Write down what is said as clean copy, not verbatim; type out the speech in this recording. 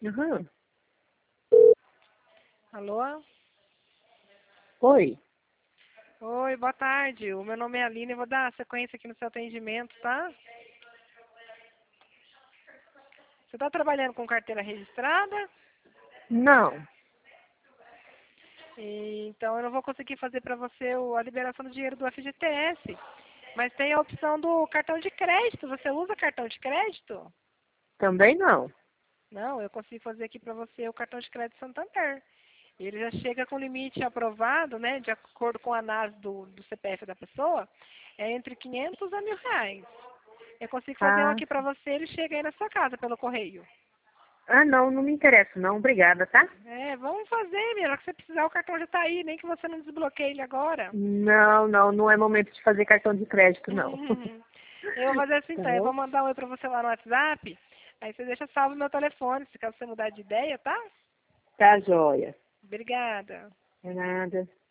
Aham. Alô? Oi. Oi, boa tarde. O meu nome é Aline, eu vou dar sequência aqui no seu atendimento, tá? Você está trabalhando com carteira registrada? Não. Então eu não vou conseguir fazer para você a liberação do dinheiro do FGTS. Mas tem a opção do cartão de crédito. Você usa cartão de crédito? Também não. Não, eu consigo fazer aqui para você o cartão de crédito Santander. Ele já chega com limite aprovado, né, de acordo com a análise do CPF da pessoa, é entre 500 a R$ 1.000. Eu consigo fazer um Ah, aqui para você, ele chega aí na sua casa pelo correio. não, não me interessa não. Obrigada, tá? Vamos fazer, minha. Na hora que você precisar, o cartão já está aí, nem que você não desbloqueie ele agora. Não, não, não é momento de fazer cartão de crédito, não. Eu vou fazer assim Tá então, eu vou bom? mandar um oi para você lá no WhatsApp, aí você deixa salvo meu telefone, se caso você mudar de ideia, tá? Tá, joia. Obrigada. É nada.